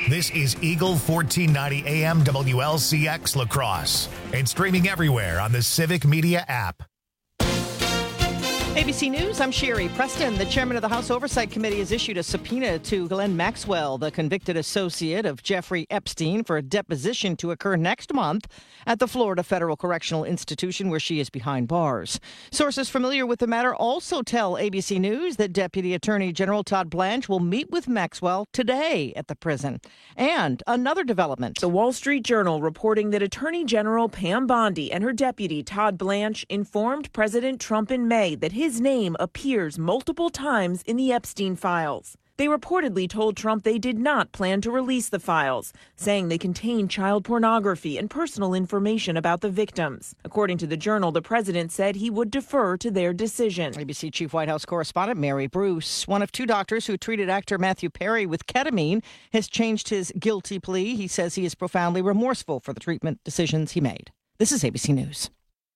This is Eagle 1490 AM WLCX La Crosse and streaming everywhere on the Civic Media app. ABC News, I'm Sherry Preston. The chairman of the House Oversight Committee has issued a subpoena to Ghislaine Maxwell, the convicted associate of Jeffrey Epstein, for a deposition to occur next month at the Florida Federal Correctional Institution, where she is behind bars. Sources familiar with the matter also tell ABC News that Deputy Attorney General Todd Blanche will meet with Maxwell today at the prison. And another development. The Wall Street Journal reporting that Attorney General Pam Bondi and her deputy Todd Blanche informed President Trump in May that his name appears multiple times in the Epstein files. They reportedly told Trump they did not plan to release the files, saying they contain child pornography and personal information about the victims. According to the Journal, the president said he would defer to their decision. ABC Chief White House Correspondent Mary Bruce, one of two doctors who treated actor Matthew Perry with ketamine, has changed his guilty plea. He says he is profoundly remorseful for the treatment decisions he made. This is ABC News.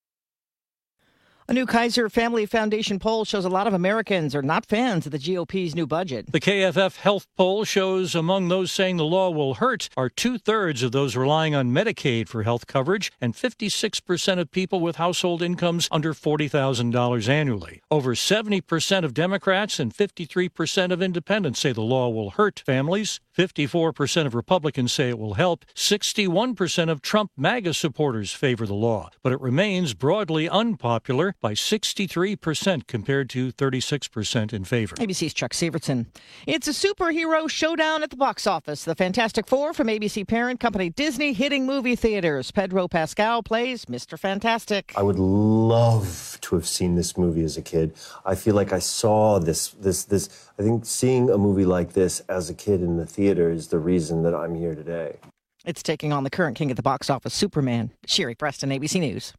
A new Kaiser Family Foundation poll shows a lot of Americans are not fans of the GOP's new budget. The KFF Health Poll shows among those saying the law will hurt are 2/3 of those relying on Medicaid for health coverage and 56% of people with household incomes under $40,000 annually. Over 70% of Democrats and 53% of independents say the law will hurt families. 54% of Republicans say it will help. 61% of Trump MAGA supporters favor the law, but it remains broadly unpopular by 63% compared to 36% in favor. ABC's Chuck Severson. It's a superhero showdown at the box office. The Fantastic Four from ABC parent company Disney hitting movie theaters. Pedro Pascal plays Mr. Fantastic. I would love to have seen this movie as a kid. I feel like I saw this. I think seeing a movie like this as a kid in the theater is the reason that I'm here today. It's taking on the current king at the box office, Superman. Sherry Preston, ABC News.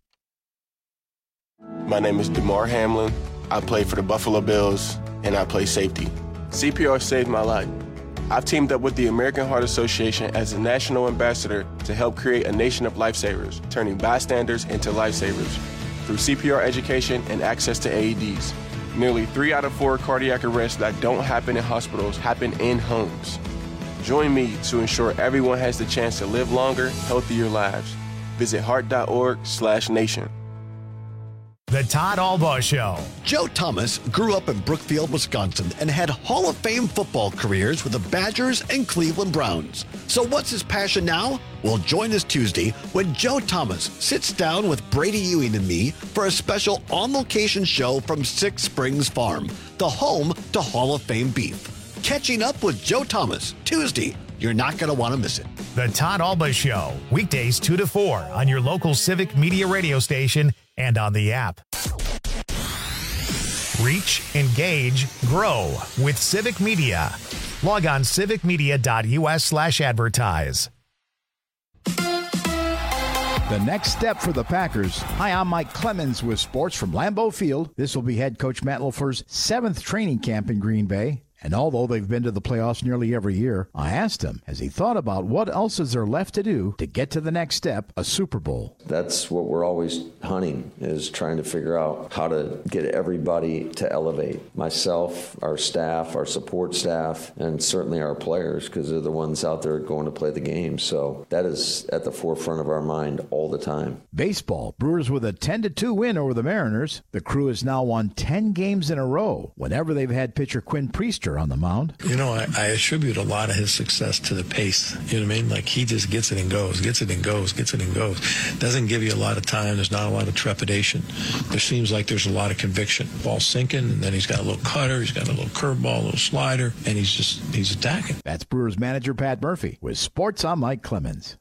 My name is DeMar Hamlin. I play for the Buffalo Bills, and I play safety. CPR saved my life. I've teamed up with the American Heart Association as a national ambassador to help create a nation of lifesavers, turning bystanders into lifesavers through CPR education and access to AEDs. Nearly 3 out of 4 cardiac arrests that don't happen in hospitals happen in homes. Join me to ensure everyone has the chance to live longer, healthier lives. Visit heart.org/nation. The Todd Albaugh Show. Joe Thomas grew up in Brookfield, Wisconsin, and had Hall of Fame football careers with the Badgers and Cleveland Browns. So what's his passion now? Well, join us Tuesday when Joe Thomas sits down with Brady Ewing and me for a special on-location show from Six Springs Farm, the home to Hall of Fame beef. Catching up with Joe Thomas, Tuesday. You're not going to want to miss it. The Todd Albaugh Show, weekdays 2 to 4 on your local Civic Media radio station and on the app. Reach, engage, grow with Civic Media. Log on civicmedia.us/advertise. The next step for the Packers. Hi, I'm Mike Clemens with sports from Lambeau Field. This will be head coach Matt LaFleur's 7th training camp in Green Bay. And although they've been to the playoffs nearly every year, I asked him, has he thought about what else is there left to do to get to the next step, a Super Bowl? That's what we're always hunting, is trying to figure out how to get everybody to elevate. Myself, our staff, our support staff, and certainly our players, because they're the ones out there going to play the game. So that is at the forefront of our mind all the time. Baseball, Brewers with a 10-2 win over the Mariners. The Crew has now won 10 games in a row whenever they've had pitcher Quinn Priester on the mound. You know, I attribute a lot of his success to the pace. You know what I mean? Like, he just gets it and goes, gets it and goes, gets it and goes. Doesn't give you a lot of time. There's not a lot of trepidation. There seems like there's a lot of conviction. Ball sinking, and then he's got a little cutter, he's got a little curveball, a little slider, and he's attacking. That's Brewers manager Pat Murphy with Sports. I'm Mike Clemens.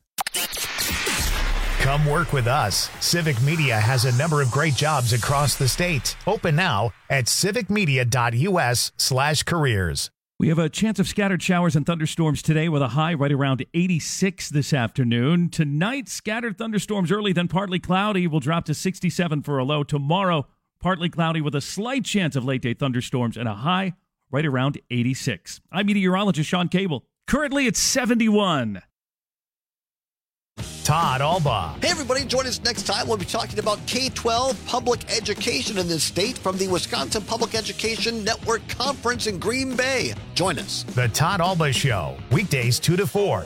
Come work with us. Civic Media has a number of great jobs across the state. Open now at civicmedia.us/careers. We have a chance of scattered showers and thunderstorms today with a high right around 86 this afternoon. Tonight, scattered thunderstorms early, then partly cloudy. Will drop to 67 for a low. Tomorrow, partly cloudy with a slight chance of late-day thunderstorms and a high right around 86. I'm meteorologist Sean Cable. Currently, it's 71. Todd Alba. Hey, everybody, join us next time. We'll be talking about K-12 public education in this state from the Wisconsin Public Education Network Conference in Green Bay. Join us. The Todd Alba Show, weekdays 2 to 4.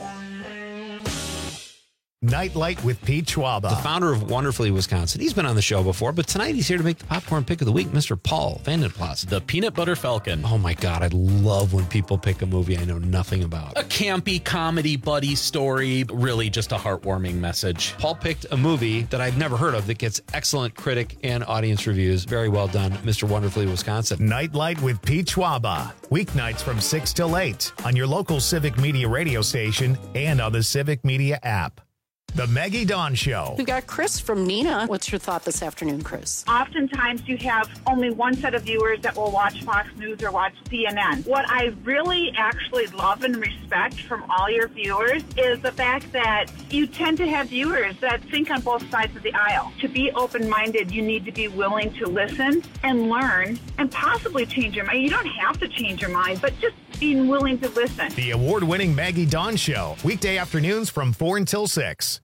Nightlight with Pete Schwaba. The founder of Wonderfully Wisconsin. He's been on the show before, but tonight he's here to make the popcorn pick of the week, Mr. Paul Vandenplas. The Peanut Butter Falcon. Oh my God, I love when people pick a movie I know nothing about. A campy comedy buddy story, really just a heartwarming message. Paul picked a movie that I've never heard of that gets excellent critic and audience reviews. Very well done, Mr. Wonderfully Wisconsin. Nightlight with Pete Schwaba. Weeknights from 6 till 8 on your local Civic Media radio station and on the Civic Media app. The Maggie Dawn Show. We've got Chris from Neenah. What's your thought this afternoon, Chris? Oftentimes you have only one set of viewers that will watch Fox News or watch CNN. What I really actually love and respect from all your viewers is the fact that you tend to have viewers that think on both sides of the aisle. To be open-minded, you need to be willing to listen and learn and possibly change your mind. You don't have to change your mind, but just being willing to listen. The award-winning Maggie Dawn Show. Weekday afternoons from 4 until 6.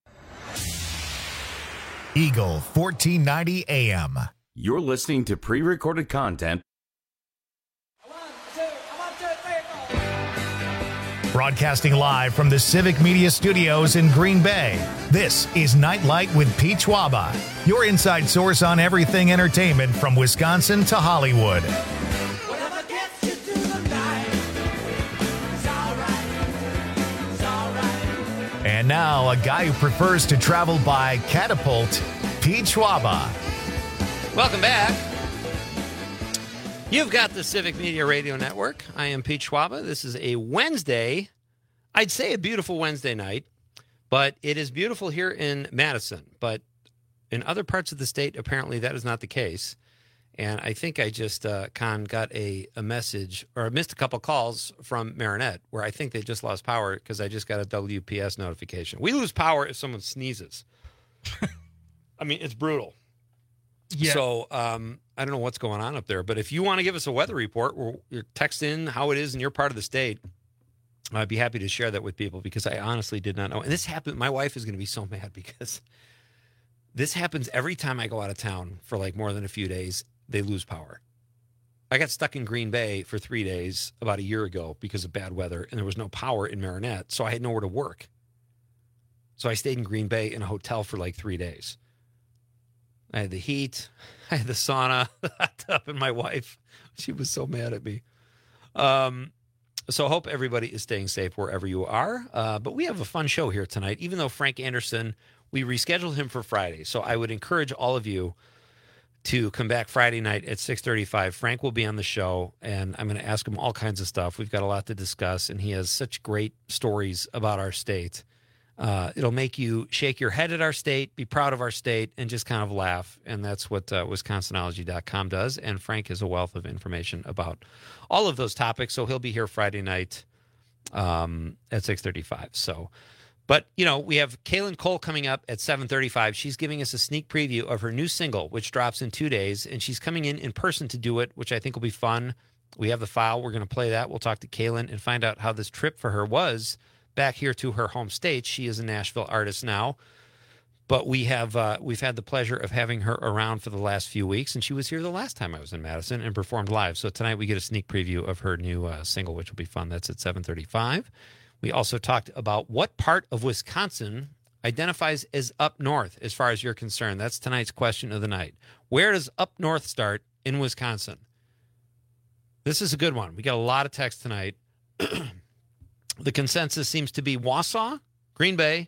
Eagle 1490 AM. You're listening to pre-recorded content. Broadcasting live from the Civic Media Studios in Green Bay. This is Nightlight with Pete Schwaba, your inside source on everything entertainment from Wisconsin to Hollywood. And now, a guy who prefers to travel by catapult, Pete Schwaba. Welcome back. You've got the Civic Media Radio Network. I am Pete Schwaba. This is a Wednesday. I'd say a beautiful Wednesday night, but it is beautiful here in Madison. But in other parts of the state, apparently that is not the case. And I think I just, got a message, or I missed a couple calls from Marinette, where I think they just lost power because I just got a WPS notification. We lose power if someone sneezes. I mean, it's brutal. Yeah. So I don't know what's going on up there, but if you want to give us a weather report, or text in how it is in your part of the state, I'd be happy to share that with people because I honestly did not know. And this happened. My wife is going to be so mad because this happens every time I go out of town for like more than a few days. They lose power. I got stuck in Green Bay for 3 days about a year ago because of bad weather, and there was no power in Marinette, so I had nowhere to work. So I stayed in Green Bay in a hotel for like 3 days. I had the heat, I had the sauna, the hot tub, and my wife, she was so mad at me. So I hope everybody is staying safe wherever you are. But we have a fun show here tonight, even though Frank Anderson, we rescheduled him for Friday. So I would encourage all of you to come back Friday night at 6:35. Frank will be on the show, and I'm going to ask him all kinds of stuff. We've got a lot to discuss, and he has such great stories about our state. It'll make you shake your head at our state, be proud of our state, and just kind of laugh, and that's what Wisconsinology.com does, and Frank has a wealth of information about all of those topics, so he'll be here Friday night at 6:35. So... But, you know, we have Kaylin Cole coming up at 7:35. She's giving us a sneak preview of her new single, which drops in 2 days. And she's coming in person to do it, which I think will be fun. We have the file. We're going to play that. We'll talk to Kaylin and find out how this trip for her was back here to her home state. She is a Nashville artist now. But we've had the pleasure of having her around for the last few weeks. And she was here the last time I was in Madison and performed live. So tonight we get a sneak preview of her new single, which will be fun. That's at 7:35. We also talked about what part of Wisconsin identifies as up north as far as you're concerned. That's tonight's question of the night. Where does up north start in Wisconsin? This is a good one. We got a lot of text tonight. The consensus seems to be Wausau, Green Bay,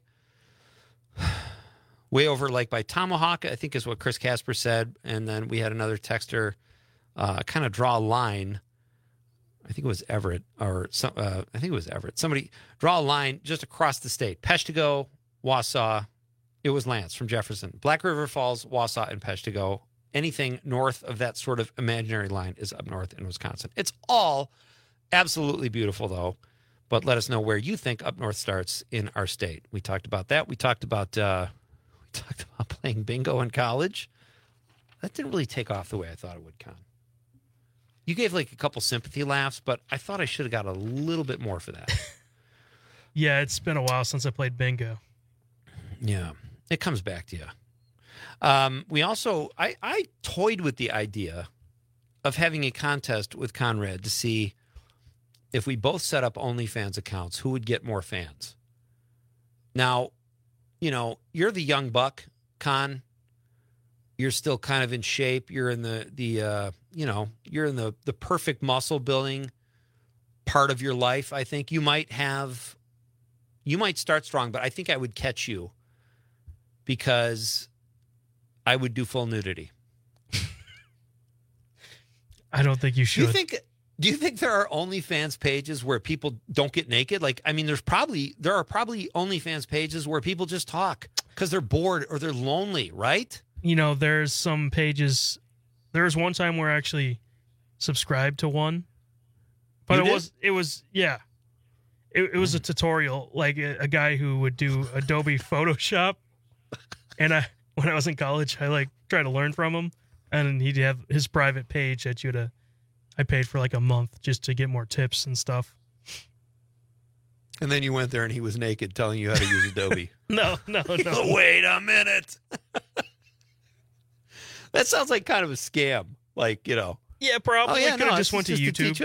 way over like by Tomahawk, I think is what Chris Casper said. And then we had another texter kind of draw a line. I think it was Everett, Somebody draw a line just across the state. Peshtigo, Wausau. It was Lance from Jefferson. Black River Falls, Wausau, and Peshtigo. Anything north of that sort of imaginary line is up north in Wisconsin. It's all absolutely beautiful, though. But let us know where you think up north starts in our state. We talked about that. We talked about playing bingo in college. That didn't really take off the way I thought it would, Con. You gave like a couple sympathy laughs, but I thought I should have got a little bit more for that. Yeah, it's been a while since I played bingo. Yeah, it comes back to you. We also, I toyed with the idea of having a contest with Conrad to see if we both set up OnlyFans accounts, who would get more fans. Now, you're the young buck, Con. You're still kind of in shape. You're in you're in the perfect muscle building part of your life. I think you might start strong, but I think I would catch you because I would do full nudity. I don't think you should. Do you think there are OnlyFans pages where people don't get naked? Like, I mean, there are probably OnlyFans pages where people just talk because they're bored or they're lonely, right? There's some pages. There was one time where I actually subscribed to one, but it was a tutorial, like a guy who would do Adobe Photoshop, and when I was in college, I tried to learn from him, and he'd have his private page that I paid for like a month just to get more tips and stuff. And then you went there and he was naked telling you how to use Adobe. No. Wait a minute. That sounds like kind of a scam. Yeah, probably. Oh, yeah, could have just went to YouTube.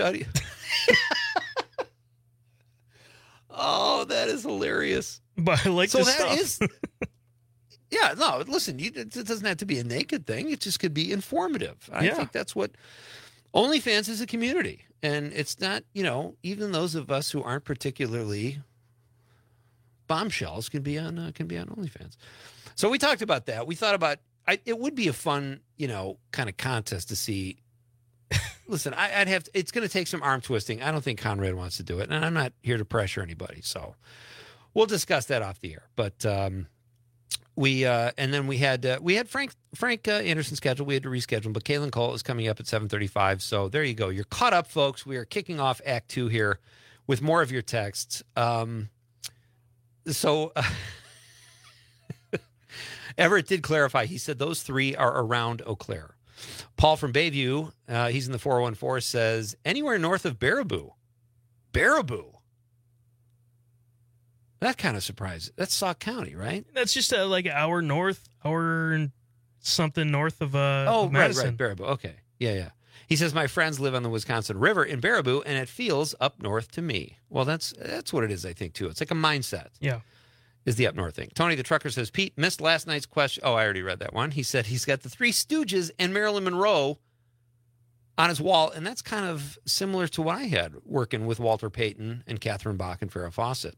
Oh, that is hilarious. But I like this stuff. Yeah, no, listen, it doesn't have to be a naked thing. It just could be informative. I think that's what OnlyFans is, a community. And it's not, even those of us who aren't particularly bombshells can be on OnlyFans. So we talked about that. We thought about it would be a fun, kind of contest to see. Listen, it's going to take some arm twisting. I don't think Conrad wants to do it, and I'm not here to pressure anybody. So we'll discuss that off the air. But and then we had Frank Anderson scheduled. We had to reschedule, but Kaylin Cole is coming up at 7:35. So there you go. You're caught up, folks. We are kicking off Act 2 here with more of your texts. Everett did clarify. He said those three are around Eau Claire. Paul from Bayview, he's in the 414, says anywhere north of Baraboo. Baraboo. That kind of surprised. That's Sauk County, right? That's just an hour and something north of Madison. Right, Baraboo. Okay, yeah. He says my friends live on the Wisconsin River in Baraboo, and it feels up north to me. Well, that's what it is, I think, too. It's like a mindset. Yeah. Is the up north thing. Tony the trucker says, Pete missed last night's question. Oh, I already read that one. He said he's got the Three Stooges and Marilyn Monroe on his wall, and that's kind of similar to what I had working with Walter Payton and Catherine Bach and Farrah Fawcett.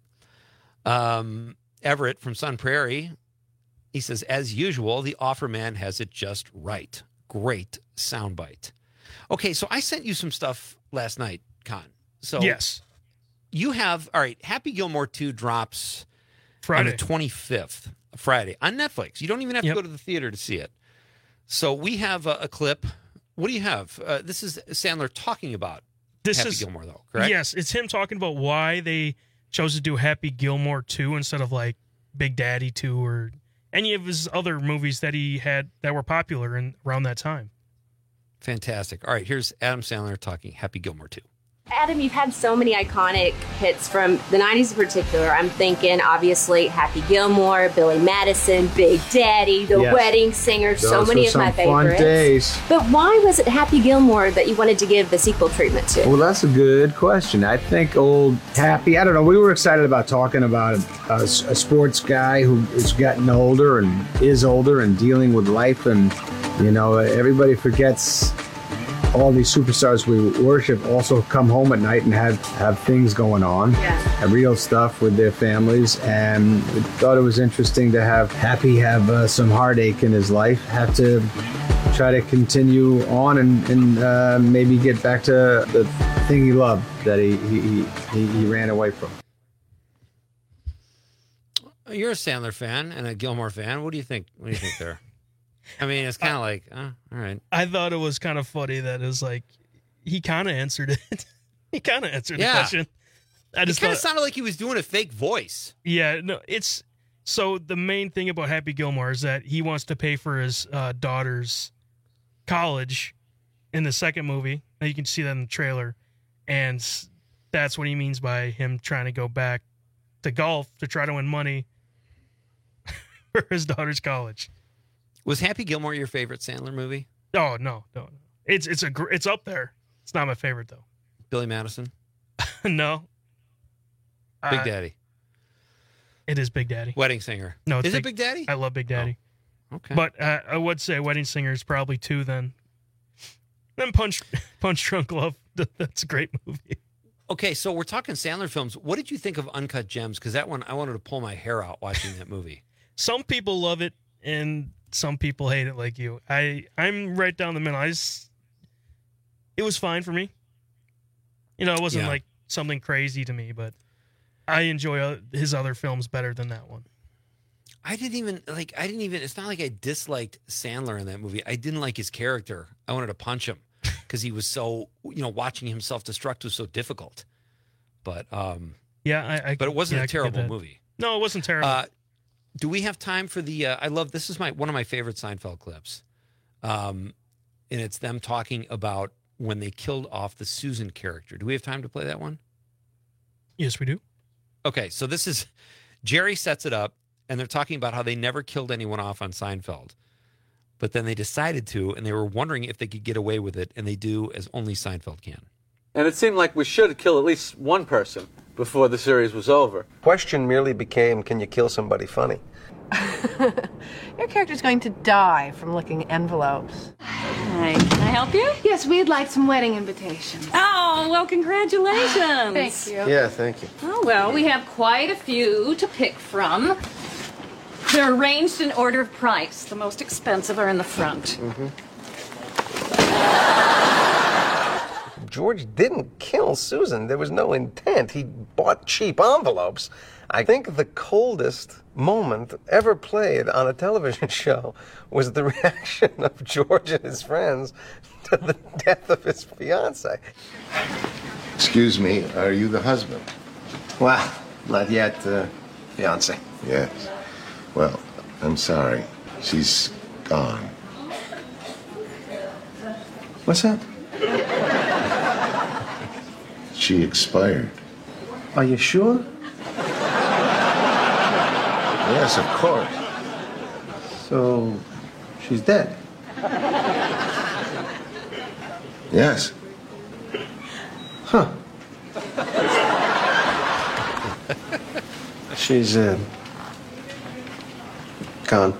Everett from Sun Prairie, he says, as usual, the offer man has it just right. Great soundbite. Okay, so I sent you some stuff last night, Con. So yes, you have, all right, Happy Gilmore 2 drops Friday. On the 25th, Friday, on Netflix. You don't even have to go to the theater to see it. So we have a clip. What do you have? This is Sandler talking about Happy Gilmore, though, correct? Yes, it's him talking about why they chose to do Happy Gilmore 2 instead of Big Daddy 2 or any of his other movies that he had that were popular around that time. Fantastic. All right, here's Adam Sandler talking Happy Gilmore 2. Adam, you've had so many iconic hits from the 90s in particular. I'm thinking, obviously, Happy Gilmore, Billy Madison, Big Daddy, The Wedding Singer, so many of my favorites. Fun days. But why was it Happy Gilmore that you wanted to give the sequel treatment to? Well, that's a good question. I think old Happy, I don't know, we were excited about talking about a sports guy who is getting older and is older and dealing with life. And, everybody forgets all these superstars we worship also come home at night and have things going on, real stuff with their families. And we thought it was interesting to have Happy have some heartache in his life, have to try to continue on and maybe get back to the thing he loved that he ran away from. You're a Sandler fan and a Gilmore fan. What do you think? What do you think there? I mean, it's kind of all right. I thought it was kind of funny that it was he kind of answered it. He kind of answered the question. It kind of sounded like he was doing a fake voice. Yeah, no, so the main thing about Happy Gilmore is that he wants to pay for his daughter's college in the second movie. Now you can see that in the trailer. And that's what he means by him trying to go back to golf to try to win money for his daughter's college. Was Happy Gilmore your favorite Sandler movie? Oh, no. It's up there. It's not my favorite, though. Billy Madison? No. Big Daddy? It is Big Daddy. Wedding Singer? No, it's Is it Big Daddy? I love Big Daddy. Oh, okay. But I would say Wedding Singer is probably 2 then. Then Punch Drunk Love. That's a great movie. Okay, so we're talking Sandler films. What did you think of Uncut Gems? Because that one, I wanted to pull my hair out watching that movie. Some people love it, and some people hate it like you. I'm right down the middle. It was fine for me. You know, it wasn't like something crazy to me, but I enjoy his other films better than that one. I didn't even, it's not like I disliked Sandler in that movie. I didn't like his character. I wanted to punch him because he was so, watching him self-destruct was so difficult. But, but it wasn't a terrible movie. No, it wasn't terrible. Do we have time for the, this is one of my favorite Seinfeld clips. And it's them talking about when they killed off the Susan character. Do we have time to play that one? Yes, we do. Okay, so this is, Jerry sets it up, and they're talking about how they never killed anyone off on Seinfeld. But then they decided to, and they were wondering if they could get away with it, and they do, as only Seinfeld can. And it seemed like we should kill at least one person before the series was over. Question merely became, can you kill somebody funny? Your character's going to die from licking envelopes. Hi, can I help you? Yes, we'd like some wedding invitations. Oh, well, congratulations. Thank you. Yeah, thank you. Oh, well, we have quite a few to pick from. They're arranged in order of price. The most expensive are in the front. Mm-hmm. George didn't kill Susan. There was no intent. He bought cheap envelopes. I think the coldest moment ever played on a television show was the reaction of George and his friends to the death of his fiancée. Excuse me, are you the husband? Well, not yet, fiancé. Yes. Well, I'm sorry. She's gone. What's that? She expired. Are you sure? Yes, of course. So, she's dead? Yes. Huh. She's, gone.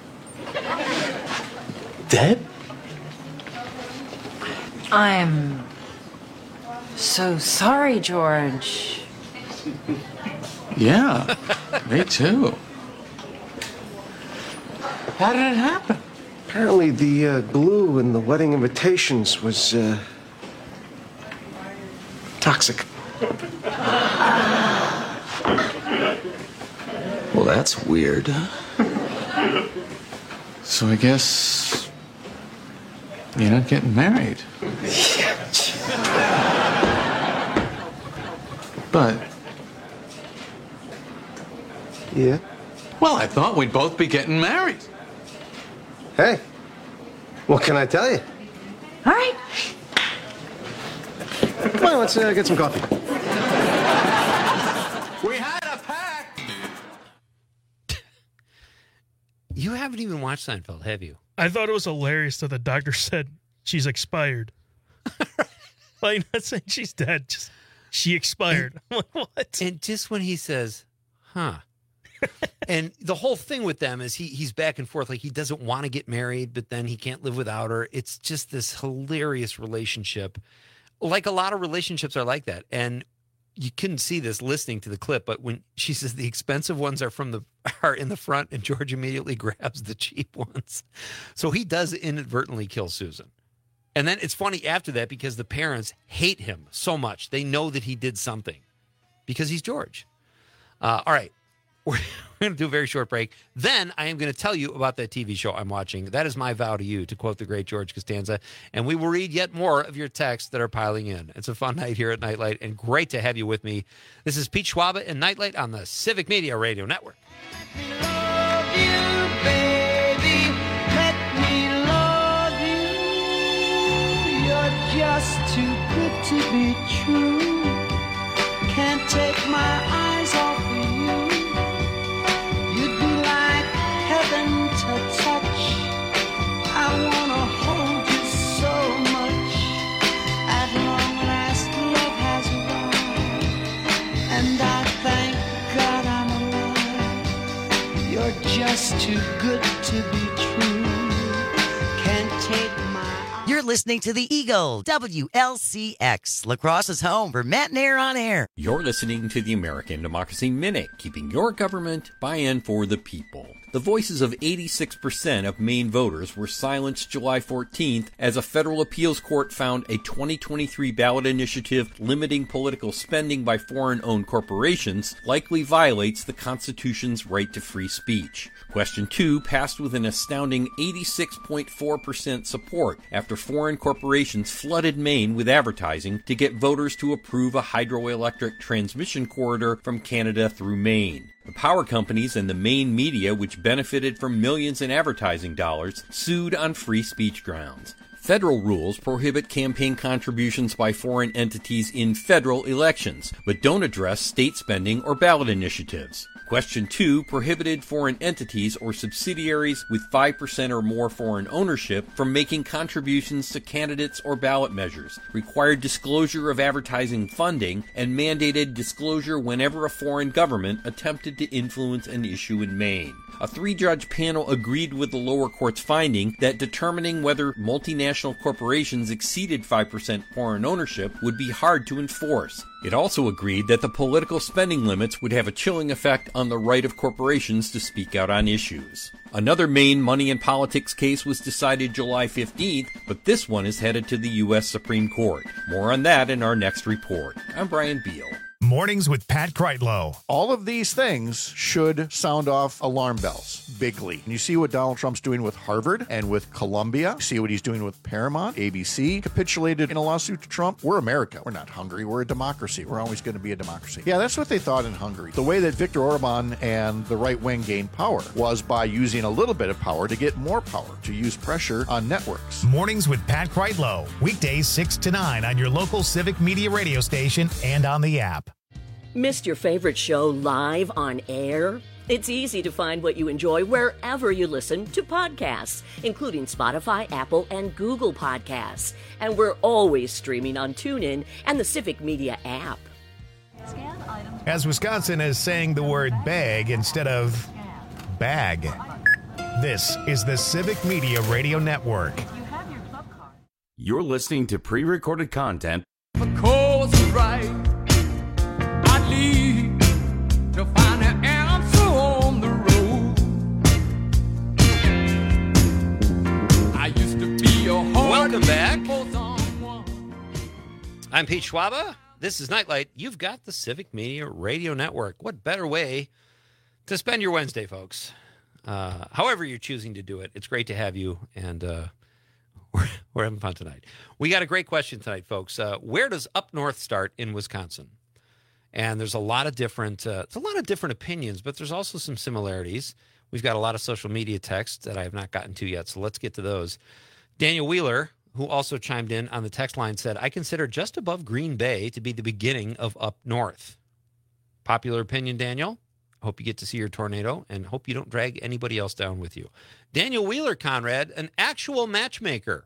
Dead? I'm so sorry, George. Yeah, me too. How did it happen? Apparently the glue in the wedding invitations was toxic. Well, that's weird. So I guess you're not getting married. But... Yeah? Well, I thought we'd both be getting married. Hey, what can I tell you? All right. Come on, let's get some coffee. We had a pact. You haven't even watched Seinfeld, have you? I thought it was hilarious that the doctor said she's expired. Like, not saying she's dead, just she expired. I'm like, what? And just when he says, huh. And the whole thing with them is he's back and forth. Like, he doesn't want to get married, but then he can't live without her. It's just this hilarious relationship. Like, a lot of relationships are like that. And you couldn't see this listening to the clip, but when she says the expensive ones are in the front, and George immediately grabs the cheap ones. So he does inadvertently kill Susan. And then it's funny after that because the parents hate him so much. They know that he did something because he's George. All right. We're going to do a very short break. Then I am going to tell you about that TV show I'm watching. That is my vow to you, to quote the great George Costanza. And we will read yet more of your texts that are piling in. It's a fun night here at Nightlight, and great to have you with me. This is Pete Schwaba and Nightlight on the Civic Media Radio Network. Just too good to be true. Can't take my eyes off of you. You'd be like You're just too good to be true. Can't take my... You're listening to the Eagle, WLCX, La Crosse's home for Matt and Air on Air. You're listening to the American Democracy Minute, keeping your government by and for the people. The voices of 86% of Maine voters were silenced July 14th as a federal appeals court found a 2023 ballot initiative limiting political spending by foreign-owned corporations likely violates the Constitution's right to free speech. Question 2 passed with an astounding 86.4% support after foreign corporations flooded Maine with advertising to get voters to approve a hydroelectric transmission corridor from Canada through Maine. The power companies and the Maine media, which benefited from millions in advertising dollars, sued on free speech grounds. Federal rules prohibit campaign contributions by foreign entities in federal elections, but don't address state spending or ballot initiatives. Question 2 prohibited foreign entities or subsidiaries with 5% or more foreign ownership from making contributions to candidates or ballot measures, required disclosure of advertising funding, and mandated disclosure whenever a foreign government attempted to influence an issue in Maine. A 3-judge panel agreed with the lower court's finding that determining whether multinational corporations exceeded 5% foreign ownership would be hard to enforce. It also agreed that the political spending limits would have a chilling effect on the right of corporations to speak out on issues. Another Maine money and politics case was decided July 15th, but this one is headed to the U.S. Supreme Court. More on that in our next report. I'm Brian Beal. Mornings with Pat Kreitlow. All of these things should sound off alarm bells bigly. And you see what Donald Trump's doing with Harvard and with Columbia. You see what he's doing with Paramount. ABC capitulated in a lawsuit to Trump. We're America. We're not Hungary. We're a democracy. We're always going to be a democracy. Yeah, that's what they thought in Hungary. The way that Viktor Orban and the right wing gained power was by using a little bit of power to get more power, to use pressure on networks. Mornings with Pat Kreitlow. Weekdays 6 to 9 on your local Civic Media radio station and on the app. Missed your favorite show live on air? It's easy to find what you enjoy wherever you listen to podcasts, including Spotify, Apple, and Google Podcasts. And we're always streaming on TuneIn and the Civic Media app. As Wisconsin is saying the word bag instead of bag. This is the Civic Media Radio Network. You're listening to pre-recorded content. The course is right. I lead to find an answer on the road. I used to be a Welcome back. I'm Pete Schwaba. This is Nightlight. You've got the Civic Media Radio Network. What better way to spend your Wednesday, folks? However you're choosing to do it, it's great to have you, and we're having fun tonight. We got a great question tonight, folks. Where does up north start in Wisconsin? And there's a lot of different opinions, but there's also some similarities. We've got a lot of social media texts that I have not gotten to yet, so let's get to those. Daniel Wheeler, who also chimed in on the text line, said, I consider just above Green Bay to be the beginning of up north. Popular opinion, Daniel. Hope you get to see your tornado, and hope you don't drag anybody else down with you. Daniel Wheeler, Conrad, an actual matchmaker.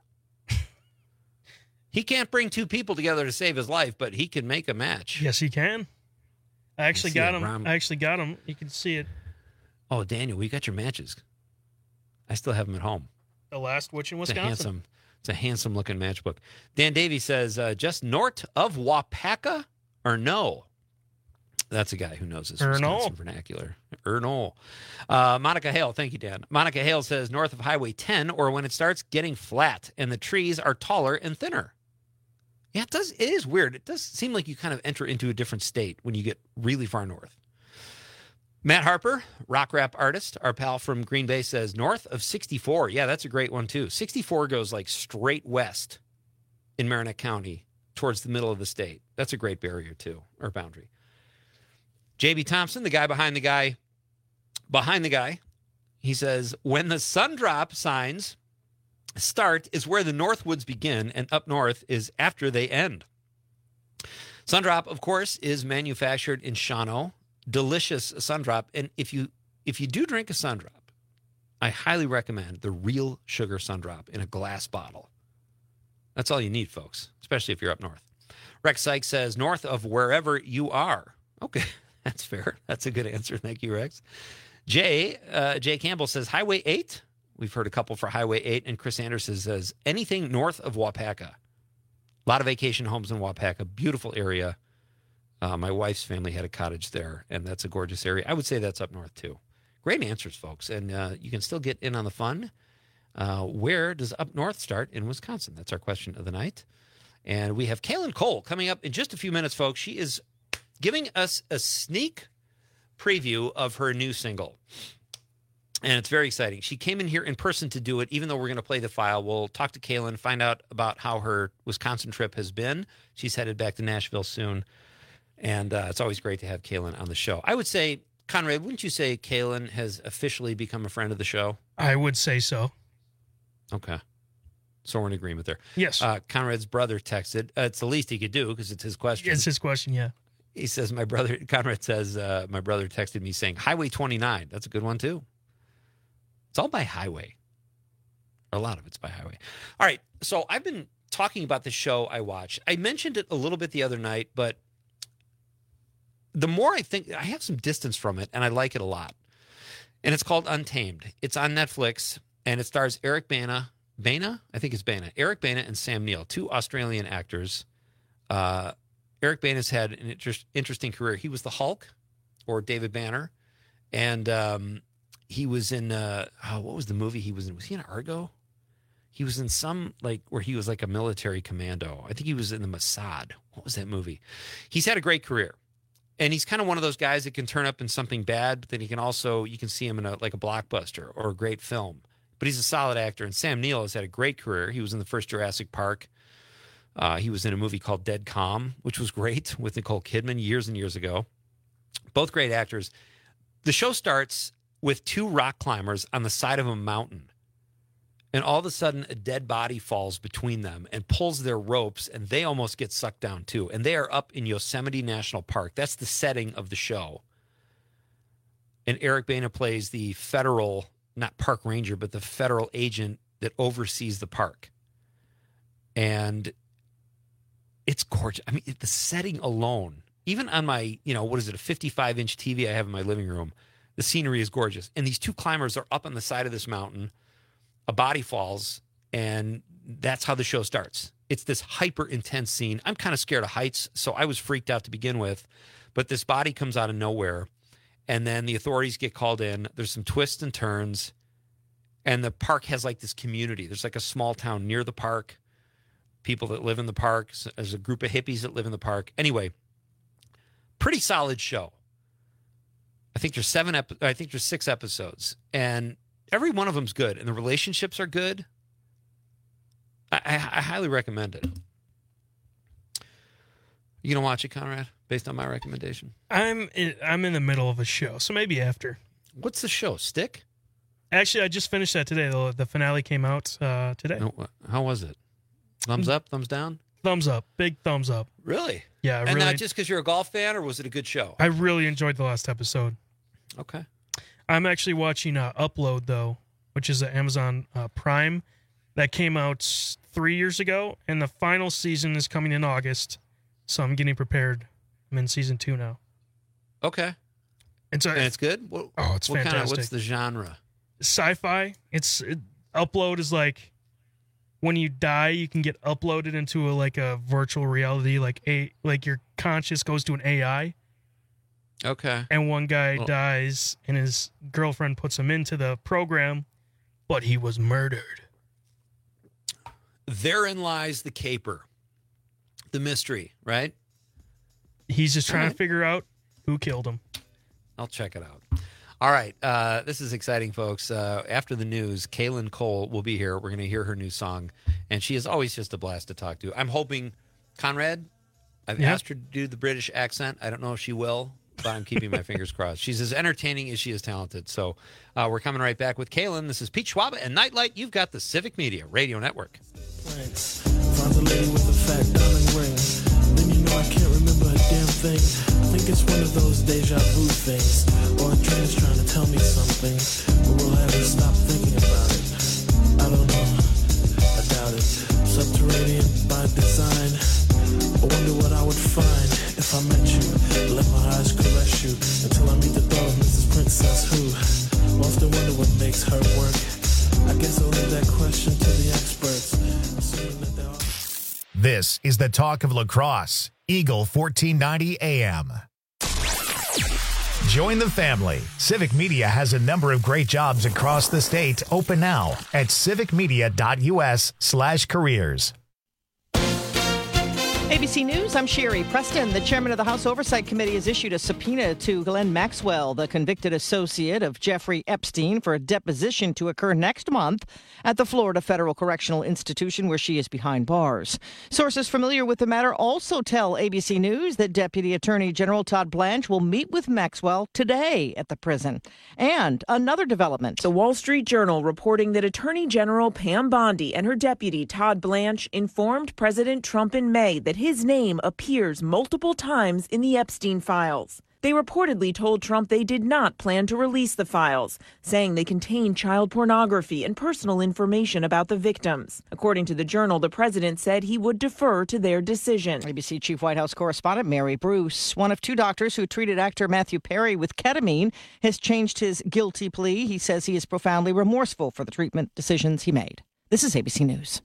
He can't bring two people together to save his life, but he can make a match. Yes, he can. I actually got him. You can see it. Oh, Daniel, we got your matches. I still have them at home. The last witch in Wisconsin. It's a handsome looking matchbook. Dan Davey says, just north of Wapaka or no? That's a guy who knows his Wisconsin vernacular. Ernol. Monica Hale, thank you, Dan. Monica Hale says north of Highway 10 or when it starts getting flat and the trees are taller and thinner. Yeah, it is weird. It does seem like you kind of enter into a different state when you get really far north. Matt Harper, rock rap artist, our pal from Green Bay, says north of 64. Yeah, that's a great one, too. 64 goes like straight west in Marinette County towards the middle of the state. That's a great barrier, too, or boundary. J.B. Thompson, the guy behind the guy, he says, when the sun drop signs start is where the Northwoods begin, and up north is after they end. Sundrop, of course, is manufactured in Shawano. Delicious Sundrop. And if you do drink a Sundrop, I highly recommend the real sugar Sundrop in a glass bottle. That's all you need, folks, especially if you're up north. Rex Sykes says, north of wherever you are. Okay, that's fair. That's a good answer. Thank you, Rex. Jay Campbell says Highway 8. We've heard a couple for Highway 8. And Chris Anderson says anything north of Waupaca. A lot of vacation homes in Waupaca. Beautiful area. My wife's family had a cottage there, and that's a gorgeous area. I would say that's up north, too. Great answers, folks. And you can still get in on the fun. Where does up north start in Wisconsin? That's our question of the night. And we have Kaylin Cole coming up in just a few minutes, folks. She is giving us a sneak preview of her new single. And it's very exciting. She came in here in person to do it, even though we're going to play the file. We'll talk to Kaylin, find out about how her Wisconsin trip has been. She's headed back to Nashville soon. And it's always great to have Kaylin on the show. I would say, Conrad, wouldn't you say Kaylin has officially become a friend of the show? I would say so. Okay. So we're in agreement there. Yes. Conrad's brother texted. It's the least he could do because it's his question. It's his question, yeah. He says, Conrad says, my brother texted me saying, Highway 29. That's a good one, too. It's all by highway. Or a lot of it's by highway. All right. So I've been talking about the show I watched. I mentioned it a little bit the other night, but the more I think, I have some distance from it, and I like it a lot. And it's called Untamed. It's on Netflix, and it stars Eric Bana. I think it's Bana. Eric Bana and Sam Neill, two Australian actors. Eric Bana's had an interesting career. He was the Hulk, or David Banner, and he was in what was the movie he was in? Was he in Argo? He was in some where he was like a military commando. I think he was in the Mossad. What was that movie? He's had a great career, and he's kind of one of those guys that can turn up in something bad, but then he can also you can see him in a blockbuster or a great film. But he's a solid actor, and Sam Neill has had a great career. He was in the first Jurassic Park. He was in a movie called Dead Calm, which was great with Nicole Kidman years and years ago. Both great actors. The show starts with two rock climbers on the side of a mountain. And all of a sudden, a dead body falls between them and pulls their ropes, and they almost get sucked down too. And they are up in Yosemite National Park. That's the setting of the show. And Eric Bana plays the federal, not park ranger, but the federal agent that oversees the park. And it's gorgeous. I mean, the setting alone, even on my, a 55-inch TV I have in my living room, the scenery is gorgeous. And these two climbers are up on the side of this mountain. A body falls, and that's how the show starts. It's this hyper-intense scene. I'm kind of scared of heights, so I was freaked out to begin with. But this body comes out of nowhere, and then the authorities get called in. There's some twists and turns, and the park has this community. There's a small town near the park, people that live in the park. There's a group of hippies that live in the park. Anyway, pretty solid show. I think there's 6 episodes, and every one of them's good, and the relationships are good. I highly recommend it. You gonna watch it, Conrad, based on my recommendation? I'm in the middle of a show, so maybe after. What's the show? Stick? Actually, I just finished that today. The finale came out today. How was it? Thumbs up? Thumbs down? Thumbs up. Big thumbs up. Really? Yeah. And not just because you're a golf fan, or was it a good show? I really enjoyed the last episode. Okay. I'm actually watching Upload, though, which is an Amazon Prime that came out 3 years ago, and the final season is coming in August, so I'm getting prepared. I'm in season 2 now. Okay. And it's good? It's fantastic. What's the genre? Sci-fi. Upload is when you die, you can get uploaded into a virtual reality, like your conscious goes to an AI. Okay. And one guy dies, and his girlfriend puts him into the program, but he was murdered. Therein lies the caper, the mystery, right? He's just trying to figure out who killed him. I'll check it out. All right. This is exciting, folks. After the news, Kaylin Cole will be here. We're going to hear her new song, and she is always just a blast to talk to. I'm hoping, Conrad, I've asked her to do the British accent. I don't know if she will, but I'm keeping my fingers crossed. She's as entertaining as she is talented. So we're coming right back with Kaylin. This is Pete Schwaba and Nightlight. You've got the Civic Media Radio Network. Find the lady with the fat diamond ring. Then you know I can't remember a damn thing. I think it's one of those deja vu things. Or a train is trying to tell me something, but we'll have to stop thinking about it. I don't know. I doubt it. Subterranean by design. I wonder what I would find if I met you. Let my eyes caress you until I meet the thought of Mrs. Princess who makes her work? I guess I'll leave that question to the experts. Assuming that there are... This is the talk of lacrosse. Eagle 1490 AM. Join the family. Civic Media has a number of great jobs across the state open now at civicmedia.us/careers. ABC News, I'm Sherry Preston. The chairman of the House Oversight Committee has issued a subpoena to Glenn Maxwell, the convicted associate of Jeffrey Epstein, for a deposition to occur next month at the Florida Federal Correctional Institution, where she is behind bars. Sources familiar with the matter also tell ABC News that Deputy Attorney General Todd Blanche will meet with Maxwell today at the prison. And another development. The Wall Street Journal reporting that Attorney General Pam Bondi and her deputy Todd Blanche informed President Trump in May that his name appears multiple times in the Epstein files. They reportedly told Trump they did not plan to release the files, saying they contain child pornography and personal information about the victims. According to the Journal, the president said he would defer to their decision. ABC Chief White House correspondent Mary Bruce, one of two doctors who treated actor Matthew Perry with ketamine, has changed his guilty plea. He says he is profoundly remorseful for the treatment decisions he made. This is ABC News.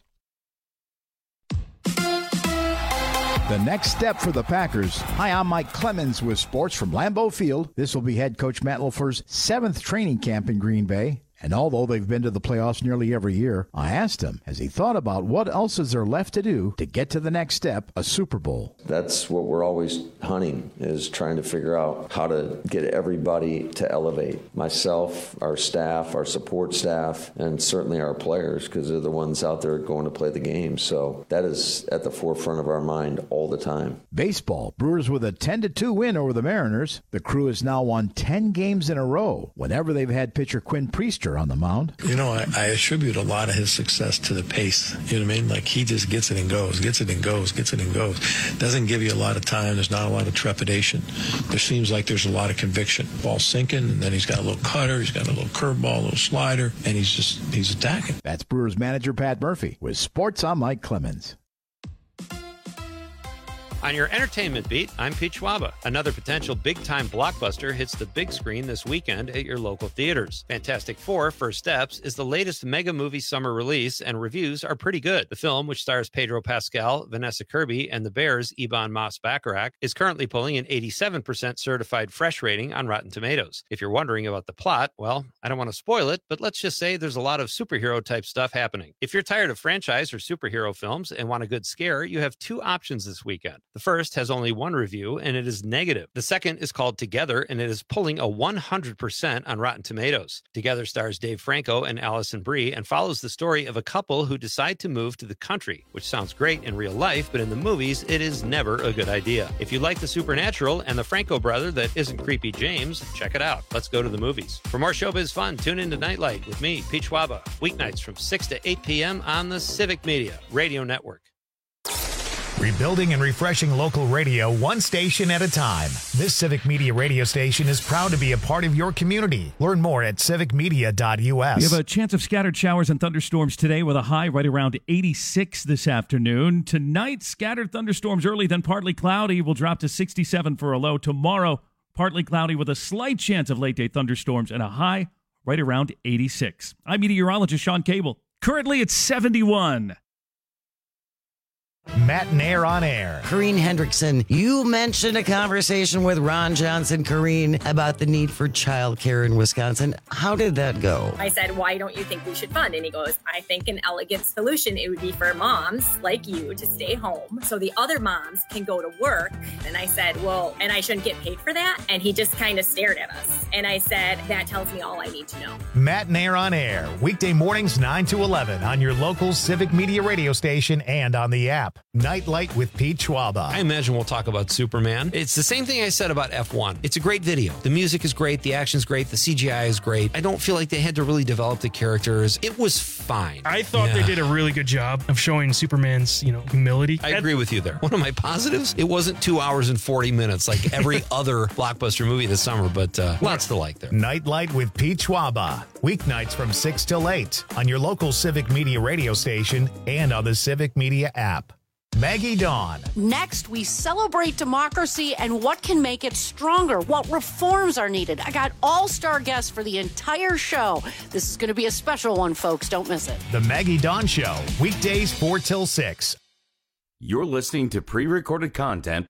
The next step for the Packers. Hi, I'm Mike Clemens with sports from Lambeau Field. This will be head coach Matt LaFleur's 7th training camp in Green Bay. And although they've been to the playoffs nearly every year, I asked him, has he thought about what else is there left to do to get to the next step, a Super Bowl? That's what we're always hunting, is trying to figure out how to get everybody to elevate. Myself, our staff, our support staff, and certainly our players, because they're the ones out there going to play the game. So that is at the forefront of our mind all the time. Baseball. Brewers with a 10-2 win over the Mariners. The Crew has now won 10 games in a row whenever they've had pitcher Quinn Priester on the mound. You know, I attribute a lot of his success to the pace. You know what I mean? Like, he just gets it and goes, gets it and goes, gets it and goes. Doesn't give you a lot of time. There's not a lot of trepidation. There seems like there's a lot of conviction. Ball sinking, and then he's got a little cutter, he's got a little curveball, a little slider, and he's attacking. That's Brewers manager Pat Murphy. With sports, I'm Mike Clemens. On your entertainment beat, I'm Pete Schwaba. Another potential big-time blockbuster hits the big screen this weekend at your local theaters. Fantastic Four: First Steps is the latest mega movie summer release, and reviews are pretty good. The film, which stars Pedro Pascal, Vanessa Kirby, and the Bears' Ebon Moss-Bachrach, is currently pulling an 87% certified fresh rating on Rotten Tomatoes. If you're wondering about the plot, well, I don't want to spoil it, but let's just say there's a lot of superhero-type stuff happening. If you're tired of franchise or superhero films and want a good scare, you have two options this weekend. The first has only one review, and it is negative. The second is called Together, and it is pulling a 100% on Rotten Tomatoes. Together stars Dave Franco and Allison Brie and follows the story of a couple who decide to move to the country, which sounds great in real life, but in the movies, it is never a good idea. If you like the supernatural and the Franco brother that isn't Creepy James, check it out. Let's go to the movies. For more showbiz fun, tune in to Nightlight with me, Pete Schwaba, weeknights from 6 to 8 p.m. on the Civic Media Radio Network. Rebuilding and refreshing local radio one station at a time. This Civic Media radio station is proud to be a part of your community. Learn more at civicmedia.us. We have a chance of scattered showers and thunderstorms today with a high right around 86 this afternoon. Tonight, scattered thunderstorms early, then partly cloudy. Will drop to 67 for a low. Tomorrow, partly cloudy with a slight chance of late-day thunderstorms and a high right around 86. I'm meteorologist Sean Cable. Currently, it's 71. Matt Nair on air. Corrine Hendrickson, you mentioned a conversation with Ron Johnson, Corrine, about the need for childcare in Wisconsin. How did that go? I said, why don't you think we should fund? And he goes, I think an elegant solution, it would be for moms like you to stay home so the other moms can go to work. And I said, well, and I shouldn't get paid for that? And he just kind of stared at us. And I said, that tells me all I need to know. Matt Nair on air, weekday mornings 9 to 11 on your local Civic Media radio station and on the app. Nightlight with Pete Schwaba. I imagine we'll talk about Superman. It's the same thing I said about F1. It's a great video. The music is great. The action's great. The CGI is great. I don't feel like they had to really develop the characters. It was fine. I thought they did a really good job of showing Superman's, humility. I agree with you there. One of my positives, it wasn't 2 hours and 40 minutes like every other blockbuster movie this summer, but lots to like there. Nightlight with Pete Schwaba. Weeknights from 6 till 8 on your local Civic Media radio station and on the Civic Media app. Maggie Dawn. Next, we celebrate democracy and what can make it stronger, what reforms are needed. I got all-star guests for the entire show. This is going to be a special one, folks. Don't miss it. The Maggie Dawn Show, weekdays 4 till 6. You're listening to pre-recorded content.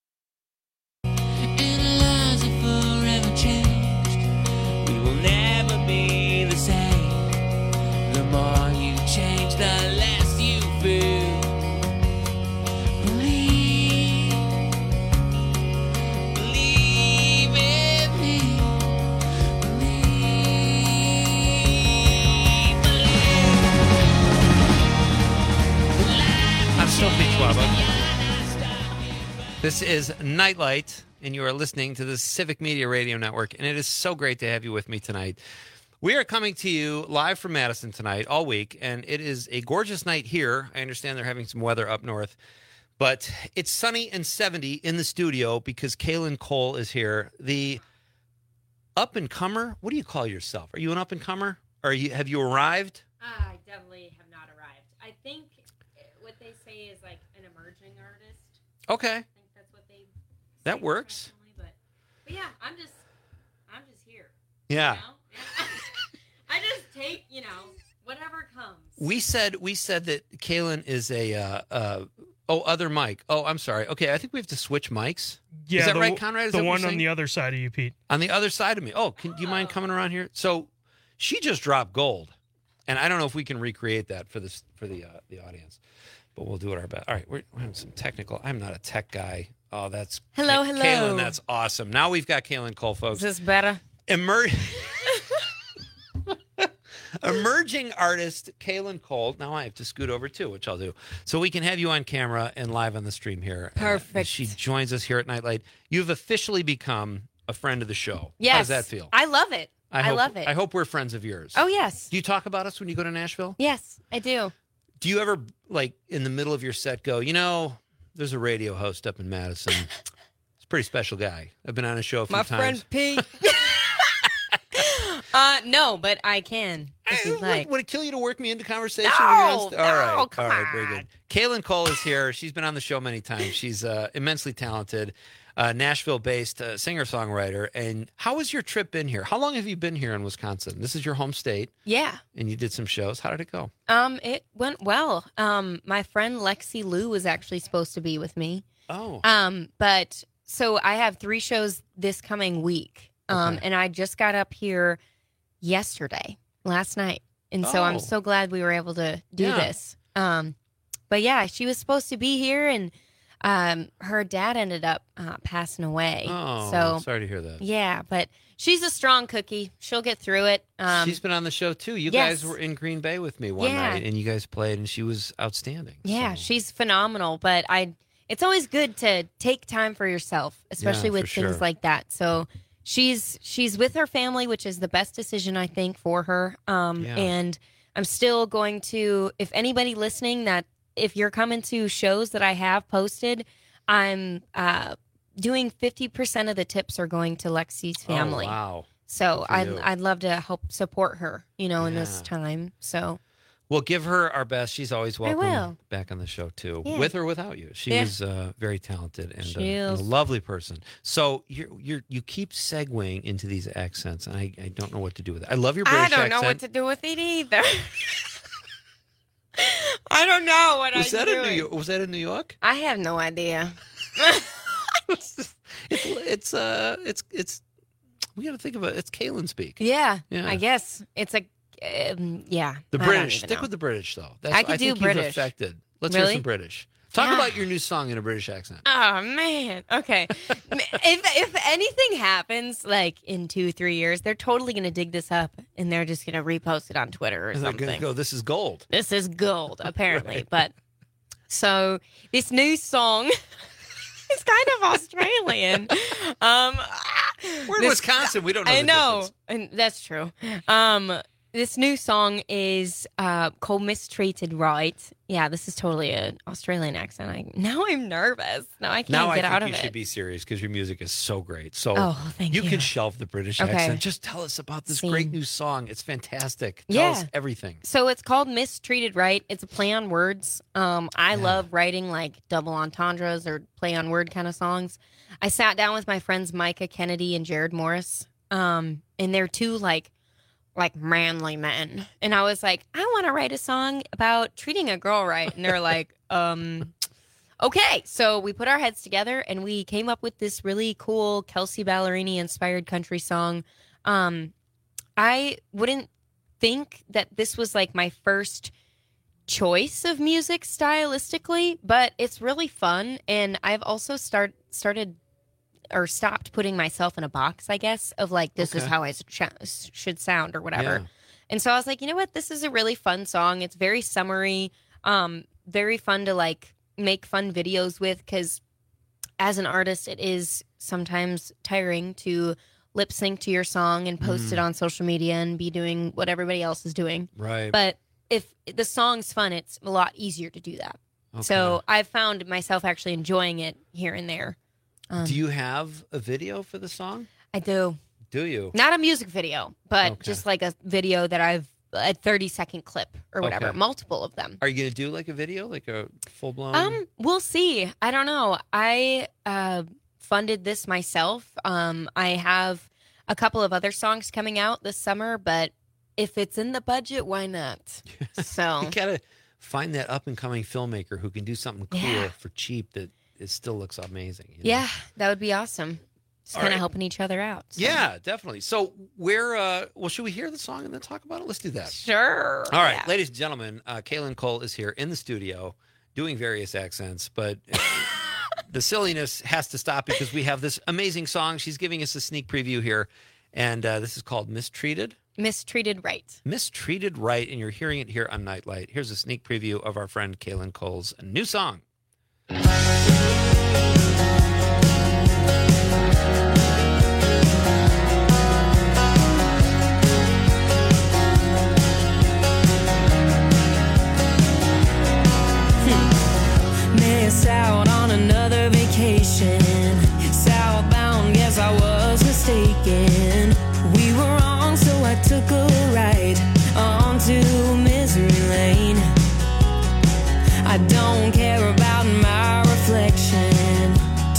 This is Nightlight, and you are listening to the Civic Media Radio Network, and it is so great to have you with me tonight. We are coming to you live from Madison tonight, all week, and it is a gorgeous night here. I understand they're having some weather up north, but it's sunny and 70 in the studio because Kaylin Cole is here. The up-and-comer, what do you call yourself? Are you an up-and-comer? Have you arrived? I definitely have not arrived. I think what they say is like an emerging artist. Okay. I think that's what they that works. But yeah, I'm just here. Yeah. You know? I just take, whatever comes. We said that Kaylin is other mic. Oh, I'm sorry. Okay, I think we have to switch mics. Yeah, is that right, Conrad? Is the that what one you're on saying? the other side of you, Pete. On the other side of me. Oh, do you mind coming around here? So she just dropped gold, and I don't know if we can recreate that for the audience, but we'll do it our best. All right, we're having some technical. I'm not a tech guy. Oh, that's hello. Kaylin, that's awesome. Now we've got Kaylin Cole, folks. Is this better? Emerging artist Kaylin Cole. Now I have to scoot over too, which I'll do. So we can have you on camera and live on the stream here. Perfect. She joins us here at Nightlight. You've officially become a friend of the show. Yes. How does that feel? I love it. I love it. I hope we're friends of yours. Oh, yes. Do you talk about us when you go to Nashville? Yes, I do. Do you ever, like, in the middle of your set go, there's a radio host up in Madison. He's a pretty special guy. I've been on a show a few times. My friend Pete. No, but I can. If you'd like. Would it kill you to work me into conversation? No, all right, come all right, very on. good. Kaylin Cole is here. She's been on the show many times. She's immensely talented, Nashville-based singer-songwriter. And how has your trip been here? How long have you been here in Wisconsin? This is your home state. Yeah. And you did some shows. How did it go? It went well. My friend Lexi Lou was actually supposed to be with me. Oh. But so I have 3 shows this coming week. And I just got up here last night. And so I'm so glad we were able to do this. But yeah, she was supposed to be here, and her dad ended up passing away. Oh, so sorry to hear that. Yeah, but she's a strong cookie. She'll get through it. She's been on the show too. You yes. guys were in Green Bay with me one night, and you guys played, and she was outstanding. Yeah, she's phenomenal. But it's always good to take time for yourself, especially with things like that. So she's with her family, which is the best decision, I think, for her. And I'm still going to, if anybody listening, that if you're coming to shows that I have posted, I'm doing 50% of the tips are going to Lexi's family. Oh, wow. So I'd love to help support her, in this time. So we'll give her our best. She's always welcome I will. back on the show too, Yeah. with or without you. She was very talented and a is. lovely person. So you keep segueing into these accents, and I don't know what to do with it. I love your British accent. I don't know what to do with it either. I don't know what Was I'm that doing. in New York? Was that in New York? I have no idea. It's we got to think about it. It's Kaylin speak. Yeah, Yeah. I guess it's a yeah. The I don't British. even Stick know. with the British though. I could do think British. You've affected. Let's hear Really? some British. Talk Yeah. about your new song in a British accent. Oh man. Okay. if anything happens like in 2-3 years, they're totally gonna dig this up and they're just gonna repost it on Twitter or And they're something. gonna go, this is gold. This is gold, apparently. Right. But so this new song is kind of Australian. We're in Wisconsin. We don't know I the know, difference. and that's true. This new song is called Mistreated Right. Yeah, this is totally an Australian accent. Now I'm nervous. Now I can't get out of it. Now I think you should be serious because your music is so great. So thank you. You can shelve the British accent. Just tell us about this great new song. It's fantastic. Tell us everything. So it's called Mistreated Right. It's a play on words. I love writing like double entendres or play on word kind of songs. I sat down with my friends Micah Kennedy and Jared Morris, and they're two like manly men. And I was like, I want to write a song about treating a girl right. And they're like, okay. So we put our heads together and we came up with this really cool Kelsey Ballerini inspired country song. I wouldn't think that this was like my first choice of music stylistically, but it's really fun. And I've also started or stopped putting myself in a box, I guess, of like, this is how I should sound or whatever. Yeah. And so I was like, you know what? This is a really fun song. It's very summery, very fun to like make fun videos with, because as an artist, it is sometimes tiring to lip sync to your song and post it on social media and be doing what everybody else is doing. Right. But if the song's fun, it's a lot easier to do that. Okay. So I've found myself actually enjoying it here and there. Do you have a video for the song? I do. Do you? Not a music video, but just like a video that I've a 30-second clip or whatever, multiple of them. Are you going to do like a video, like a full-blown? We'll see. I don't know. I funded this myself. I have a couple of other songs coming out this summer, but if it's in the budget, why not? So you got to find that up-and-coming filmmaker who can do something cool for cheap that it still looks amazing. You know? Yeah, that would be awesome. Just kind of helping each other out. So. Yeah, definitely. So should we hear the song and then talk about it? Let's do that. Sure. All right, ladies and gentlemen, Kaylin Cole is here in the studio doing various accents, but the silliness has to stop because we have this amazing song. She's giving us a sneak preview here, and this is called Mistreated. Mistreated Right. Mistreated Right, and you're hearing it here on Nightlight. Here's a sneak preview of our friend Kaylin Cole's new song. Miss out on another vacation. Southbound, guess I was mistaken. We were wrong, so I took a ride onto Misery Lane. I don't care about my reflection.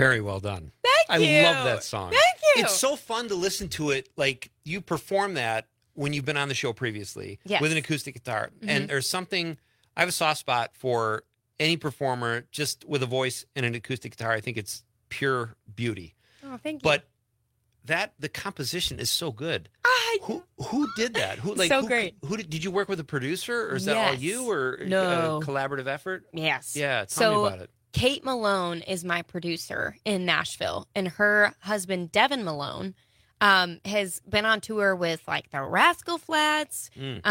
Very well done. Thank you. I love that song. Thank you. It's so fun to listen to it. Like, you perform that when you've been on the show previously with an acoustic guitar. Mm-hmm. And there's something, I have a soft spot for any performer just with a voice and an acoustic guitar. I think it's pure beauty. Oh, thank you. But the composition is so good. Who did that? Great. Who did you work with a producer, or is that all you, or No. a collaborative effort? Yes. Yeah. Tell me about it. Kate Malone is my producer in Nashville, and her husband Devin Malone has been on tour with like the Rascal Flatts.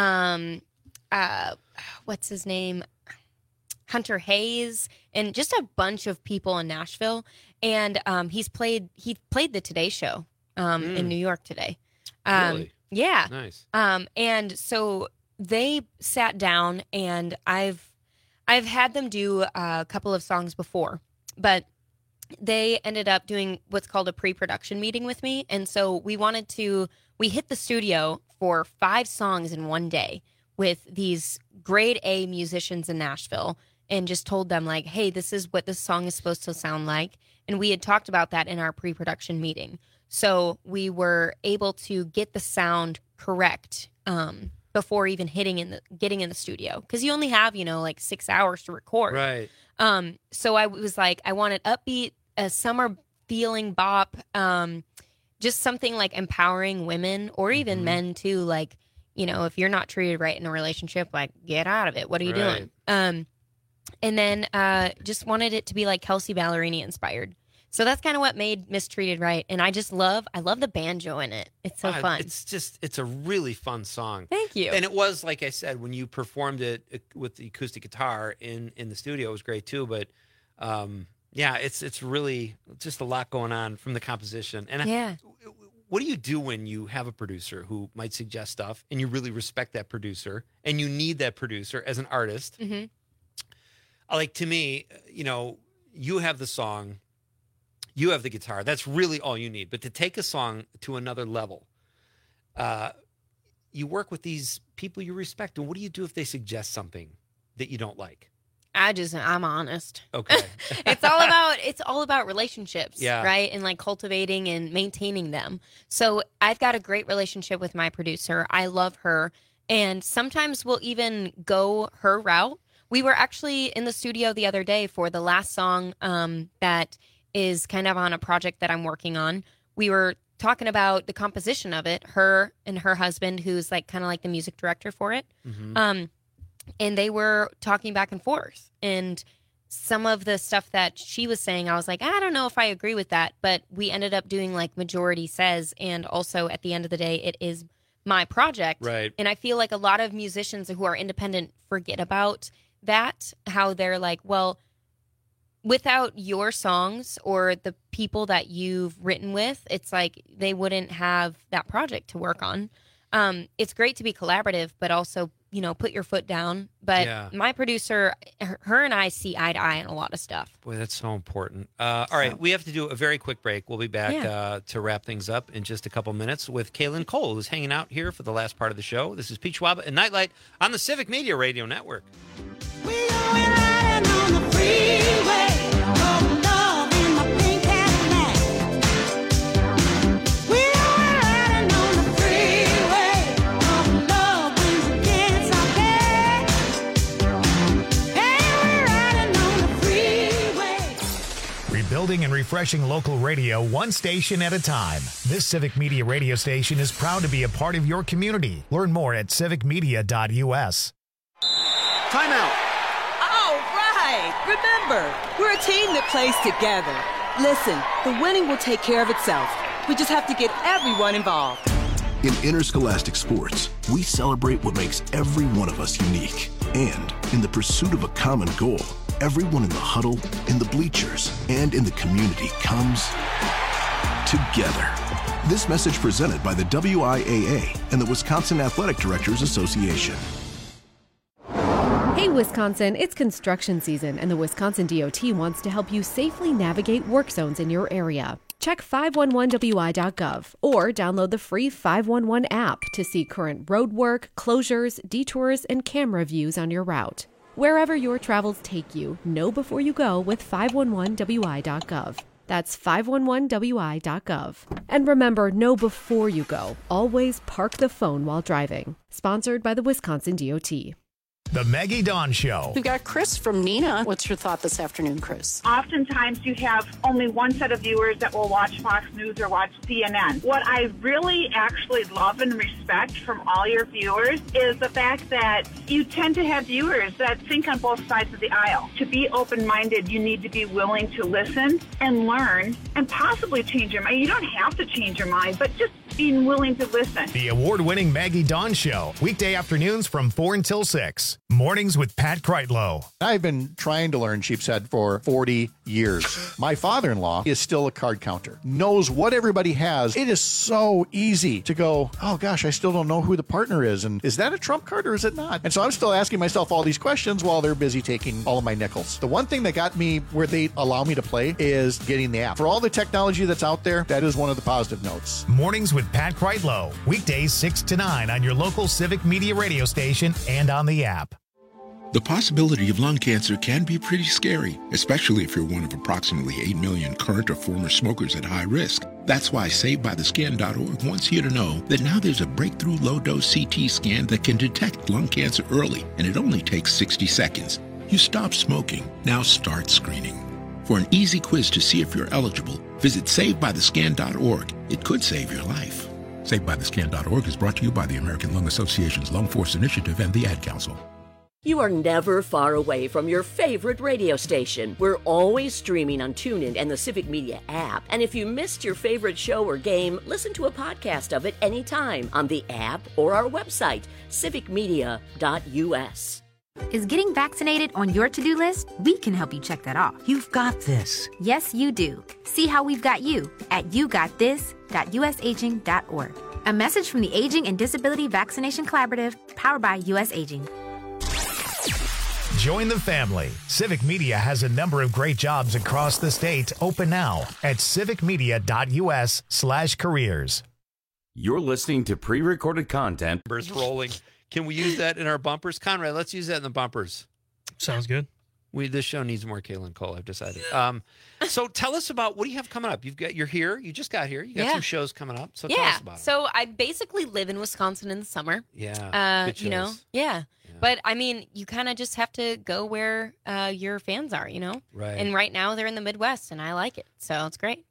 What's his name? Hunter Hayes, and just a bunch of people in Nashville. And he played the Today Show in New York today. Really? Yeah. Nice. And so they sat down, and I've had them do a couple of songs before, but they ended up doing what's called a pre-production meeting with me. And so we hit the studio for 5 songs in one day with these grade A musicians in Nashville, and just told them like, hey, this is what this song is supposed to sound like. And we had talked about that in our pre-production meeting. So we were able to get the sound correct before even getting in the studio, because you only have, like 6 hours to record. Right. So I was like, I wanted upbeat, a summer feeling bop, just something like empowering women or even men too. Like, if you're not treated right in a relationship, like, get out of it. What are you doing? And then just wanted it to be like Kelsey Ballerini inspired. So that's kind of what made Mistreated Right. And I love the banjo in it. It's so fun. It's a really fun song. Thank you. And it was, like I said, when you performed it with the acoustic guitar in the studio, it was great too. But it's really just a lot going on from the composition. And what do you do when you have a producer who might suggest stuff and you really respect that producer and you need that producer as an artist? Mm-hmm. Like, to me, you have the song, you have the guitar. That's really all you need. But to take a song to another level, you work with these people you respect. And what do you do if they suggest something that you don't like? I'm honest. Okay. It's all about relationships, right? And like cultivating and maintaining them. So I've got a great relationship with my producer. I love her. And sometimes we'll even go her route. We were actually in the studio the other day for the last song that is kind of on a project that I'm working on. We were talking about the composition of it, her and her husband, who's like kind of like the music director for it. Mm-hmm. And they were talking back and forth. And some of the stuff that she was saying, I was like, I don't know if I agree with that. But we ended up doing like majority says. And also at the end of the day, it is my project. Right. And I feel like a lot of musicians who are independent forget about that, how they're like, well, without your songs or the people that you've written with, it's like they wouldn't have that project to work on. It's great to be collaborative, but also, put your foot down. But my producer, her and I see eye to eye on a lot of stuff. Boy, that's so important. All right, we have to do a very quick break. We'll be back to wrap things up in just a couple minutes with Kaylin Cole, who's hanging out here for the last part of the show. This is Pete Schwab and Nightlight on the Civic Media Radio Network. We going riding on the freeway. Oh, love in my pink Cadillac. We going riding on the freeway. Oh, love when we dance out there. Hey, we're riding on the freeway. Rebuilding and refreshing local radio one station at a time. This Civic Media radio station is proud to be a part of your community. Learn more at civicmedia.us. Timeout. Remember, we're a team that plays together. Listen, the winning will take care of itself. We just have to get everyone involved. In interscholastic sports, we celebrate what makes every one of us unique. And in the pursuit of a common goal, everyone in the huddle, in the bleachers, and in the community comes together. This message presented by the WIAA and the Wisconsin Athletic Directors Association. Hey Wisconsin, it's construction season and the Wisconsin DOT wants to help you safely navigate work zones in your area. Check 511wi.gov or download the free 511 app to see current road work, closures, detours, and camera views on your route. Wherever your travels take you, know before you go with 511wi.gov. That's 511wi.gov. And remember, know before you go. Always park the phone while driving. Sponsored by the Wisconsin DOT. The Maggie Dawn Show. We've got Chris from Neenah. What's your thought this afternoon, Chris? Oftentimes you have only one set of viewers that will watch Fox News or watch CNN. What I really actually love and respect from all your viewers is the fact that you tend to have viewers that think on both sides of the aisle. To be open-minded, you need to be willing to listen and learn and possibly change your mind. You don't have to change your mind, but just being willing to listen. The award-winning Maggie Dawn Show. Weekday afternoons from 4 until 6. Mornings with Pat Kreitlow. I've been trying to learn sheep's head for 40 years. My father-in-law is still a card counter, knows what everybody has. It is so easy to go, oh gosh, I still don't know who the partner is. And is that a trump card or is it not? And so I'm still asking myself all these questions while they're busy taking all of my nickels. The one thing that got me where they allow me to play is getting the app. For all the technology that's out there, that is one of the positive notes. Mornings with Pat Kreitlow. Weekdays 6 to 9 on your local Civic Media radio station and on the app. The possibility of lung cancer can be pretty scary, especially if you're one of approximately 8 million current or former smokers at high risk. That's why SaveByTheScan.org wants you to know that now there's a breakthrough low-dose CT scan that can detect lung cancer early, and it only takes 60 seconds. You stop smoking, now start screening. For an easy quiz to see if you're eligible, visit SaveByTheScan.org. It could save your life. SaveByTheScan.org is brought to you by the American Lung Association's Lung Force Initiative and the Ad Council. You are never far away from your favorite radio station. We're always streaming on TuneIn and the Civic Media app. And if you missed your favorite show or game, listen to a podcast of it anytime on the app or our website, civicmedia.us. Is getting vaccinated on your to-do list? We can help you check that off. You've got this. Yes, you do. See how we've got you at yougotthis.usaging.org. A message from the Aging and Disability Vaccination Collaborative, powered by US Aging. Join the family. Civic Media has a number of great jobs across the state open now at civicmedia.us/careers. You're listening to pre-recorded content. Bumpers rolling. Can we use that in our bumpers? Conrad, let's use that in the bumpers. Sounds good. This show needs more Kaylin Cole, I've decided. So tell us about, what do you have coming up? You're here. You just got here. You got some shows coming up. So tell us about it. So I basically live in Wisconsin in the summer. Yeah. You know, yeah. But I mean, you kind of just have to go where your fans are, you know? Right. And right now they're in the Midwest and I like it. So it's great.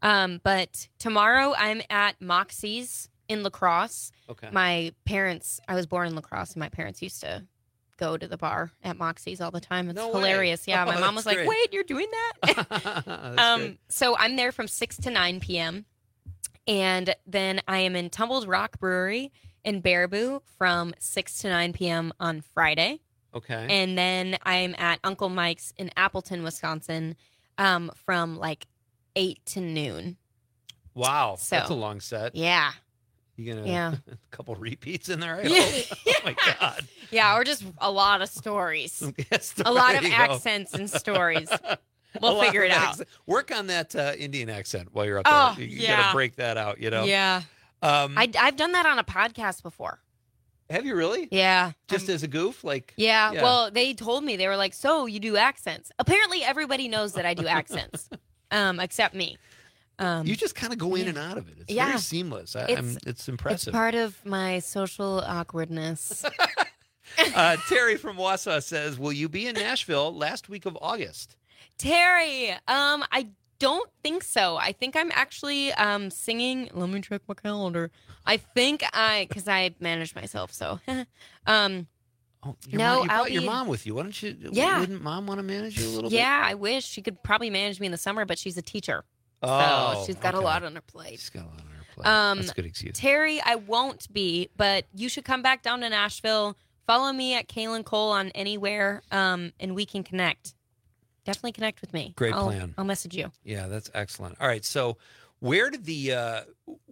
But tomorrow I'm at Moxie's in La Crosse. Okay. I was born in La Crosse, and my parents used to go to the bar at Moxie's all the time. It's hilarious. Yeah, my mom was like, wait, you're doing that? So I'm there from 6 to 9 p.m. And then I am in Tumbled Rock Brewery in Baraboo from 6 to 9 p.m. on Friday. Okay. And then I'm at Uncle Mike's in Appleton, Wisconsin from like 8 to noon. Wow. So, that's a long set. Yeah. You gonna a couple repeats in there? I hope. Oh my God. Yeah, or just a lot of stories. A lot of accents and stories. We'll figure it out. Work on that Indian accent while you're up there. You gotta break that out, you know? Yeah. I've done that on a podcast before. Have you really? Yeah. Just as a goof? Yeah. Well, they told me, they were like, so you do accents. Apparently everybody knows that I do accents. Except me. You just kind of go in and out of it. It's very seamless. It's impressive. It's part of my social awkwardness. Terry from Wausau says, will you be in Nashville last week of August? Terry, I don't think so. I think I'm actually singing. Let me check my calendar. I think because I manage myself, so. You brought your mom with you. Why don't you? Yeah. Wouldn't mom want to manage you a little bit? Yeah, I wish. She could probably manage me in the summer, but she's a teacher. Oh, so she's got a lot on her plate. She's got a lot on her plate. That's a good excuse. Terry, I won't be, but you should come back down to Nashville. Follow me at Kaylin Cole on anywhere, and we can connect. Definitely connect with me. Great plan. I'll message you. Yeah, that's excellent. All right, so where did the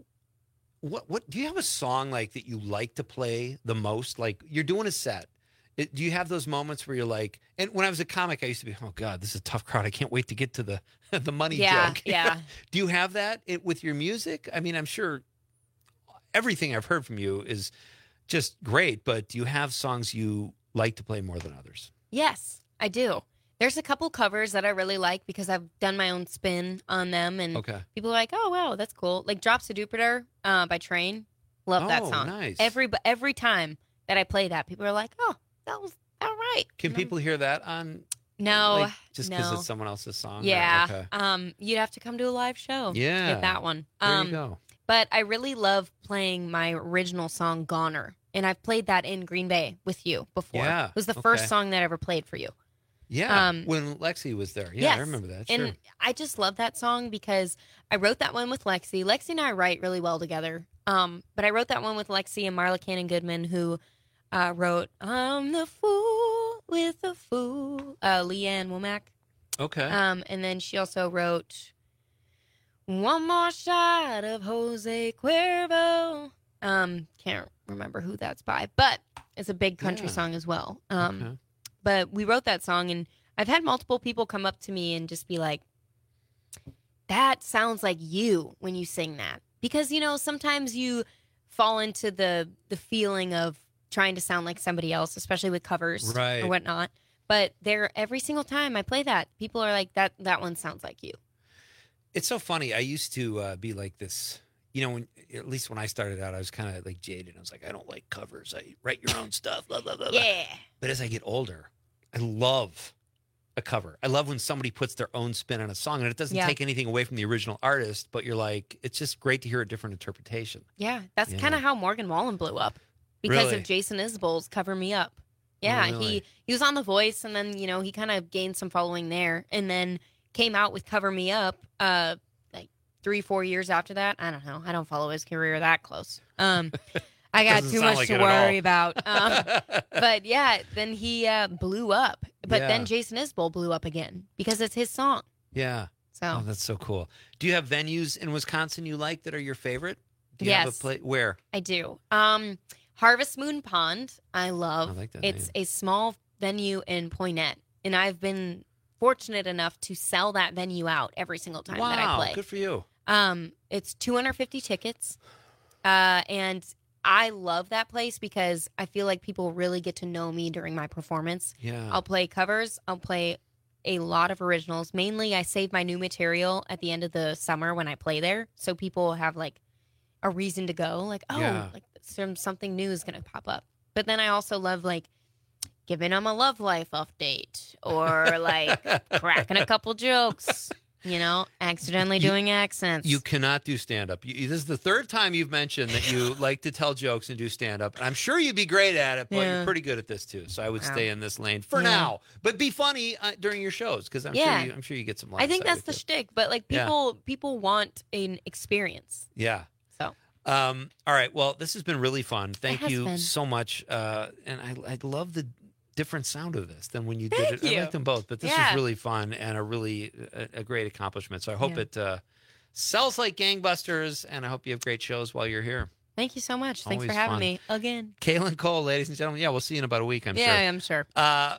what do you have a song like that you like to play the most? Like you're doing a set. Do you have those moments where you're like, and when I was a comic, I used to be, oh God, this is a tough crowd. I can't wait to get to the money joke. Yeah. Do you have that with your music? I mean, I'm sure everything I've heard from you is just great, but do you have songs you like to play more than others? Yes, I do. There's a couple covers that I really like because I've done my own spin on them, and people are like, "Oh wow, that's cool." Like "Drops of Jupiter" by Train. Love that song. Nice. Every time that I play that, people are like, "Oh, that was all right." Can people hear that on? No, like, just because it's someone else's song. Yeah. You'd have to come to a live show. Yeah. To get that one. There you go. But I really love playing my original song, "Goner," and I've played that in Green Bay with you before. Yeah. It was the first song that I ever played for you. Yeah, when Lexi was there. Yeah, yes. I remember that. Sure. And I just love that song because I wrote that one with Lexi. Lexi and I write really well together. But I wrote that one with Lexi and Marla Cannon Goodman, who wrote "I'm the Fool with the Fool," Leanne Womack. Okay. And then she also wrote "One More Shot of Jose Cuervo." Can't remember who that's by, but it's a big country song as well. But we wrote that song, and I've had multiple people come up to me and just be like, "That sounds like you when you sing that." Because, you know, sometimes you fall into the feeling of trying to sound like somebody else, especially with covers or whatnot. But every single time I play that, people are like, that one sounds like you. It's so funny. I used to be like this. You know, at least when I started out, I was kind of like jaded. I was like, I don't like covers. I write your own stuff. Blah, blah, blah, blah. Yeah. But as I get older, I love a cover. I love when somebody puts their own spin on a song, and it doesn't take anything away from the original artist, but you're like, it's just great to hear a different interpretation. Yeah, that's kind of how Morgan Wallen blew up because of Jason Isbell's "Cover Me Up." Yeah, he was on The Voice, and then, you know, he kind of gained some following there, and then came out with "Cover Me Up" like 3-4 years after that. I don't know. I don't follow his career that close. I got too much to worry about. But yeah, then he blew up. But then Jason Isbell blew up again because it's his song. Yeah. So that's so cool. Do you have venues in Wisconsin you like that are your favorite? Do you yes. have a place? Where? I do. Harvest Moon Pond, I love. I like that it's name. a small venue in Poynette, and I've been fortunate enough to sell that venue out every single time that I play. Good for you. It's 250 tickets, and I love that place because I feel like people really get to know me during my performance. Yeah. I'll play covers. I'll play a lot of originals. Mainly, I save my new material at the end of the summer when I play there, so people have like a reason to go. Like, like something new is going to pop up. But then I also love like giving them a love life update or like cracking a couple jokes. You know, accidentally doing accents. You cannot do stand-up. This is the third time you've mentioned that you like to tell jokes and do stand-up. And I'm sure you'd be great at it, but you're pretty good at this too. So I would stay in this lane for now. But be funny during your shows because I'm sure you get some laughs. I think that's the shtick. But like people want an experience. Yeah. So. All right. Well, this has been really fun. Thank you so much. And I love the different sound of this than when you did it. I like them both, but this is really fun and a great accomplishment. So I hope it sells like gangbusters, and I hope you have great shows while you're here. Thank you so much. Thanks for having me again. Kaylin Cole, ladies and gentlemen. Yeah, we'll see you in about a week, I'm sure. Yeah, I'm sure.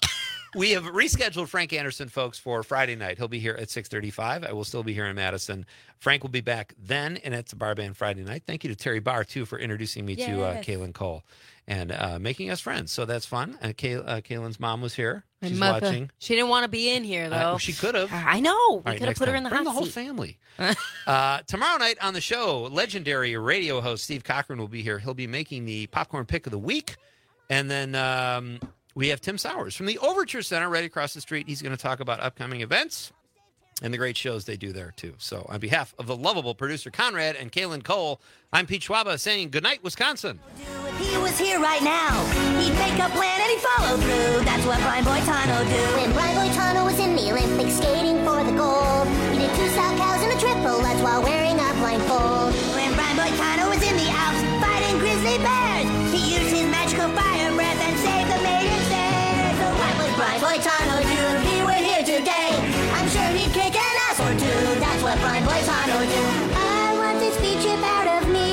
We have rescheduled Frank Anderson, folks, for Friday night. He'll be here at 6:35. I will still be here in Madison. Frank will be back then, and it's a bar band Friday night. Thank you to Terry Barr, too, for introducing me to Kaylin Cole and making us friends. So that's fun. Kaylin's mom was here. She's watching. She didn't want to be in here, though. She could have. I know. We could have put her in the hot seat. Bring the whole family. Tomorrow night on the show, legendary radio host Steve Cochran will be here. He'll be making the popcorn pick of the week. And then we have Tim Sowers from the Overture Center right across the street. He's going to talk about upcoming events and the great shows they do there, too. So on behalf of the lovable producer Conrad and Kaylin Cole, I'm Pete Schwaba saying goodnight, Wisconsin. If he was here right now, he'd make a plan and he'd follow through. That's what Brian Boitano do. When Brian Boitano was in the Olympics skating for the gold, he did 2 sow cows and a triple, that's while wearing a blindfold. When Brian Boitano was in the Alps fighting grizzly bears, he used his magical fire breath and saved the maidens there. So what would Brian Boitano do if he were here today? I'm sure he'd kick an ass or two. That's what Brian Boitano do. I want this speed chip out of me.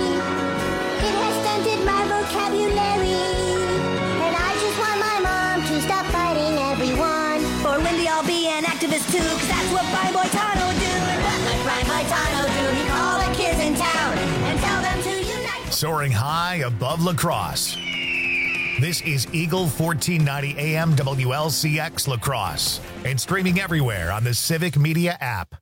It has stunted my vocabulary. And I just want my mom to stop fighting everyone. For Wendy, I'll be an activist too, cause that's what Brian Boitano do. And what would Brian Boitano do? He'd call the kids in town and tell them to unite. Soaring high above La Crosse. This is Eagle 1490 AM WLCX La Crosse. and streaming everywhere on the Civic Media app.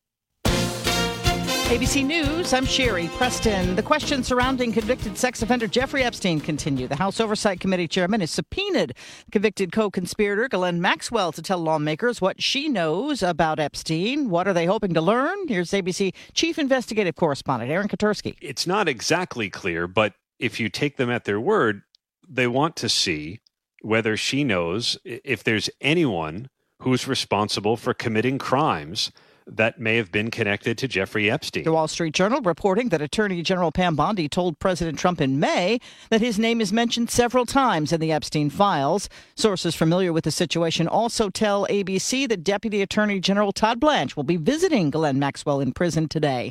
ABC News, I'm Sherry Preston. The questions surrounding convicted sex offender Jeffrey Epstein continue. The House Oversight Committee chairman has subpoenaed convicted co-conspirator Ghislaine Maxwell to tell lawmakers what she knows about Epstein. What are they hoping to learn? Here's ABC Chief Investigative Correspondent Aaron Katursky. It's not exactly clear, but if you take them at their word, they want to see whether she knows if there's anyone who's responsible for committing crimes that may have been connected to Jeffrey Epstein. The Wall Street Journal reporting that Attorney General Pam Bondi told President Trump in May that his name is mentioned several times in the Epstein files. Sources familiar with the situation also tell ABC that Deputy Attorney General Todd Blanche will be visiting Ghislaine Maxwell in prison today.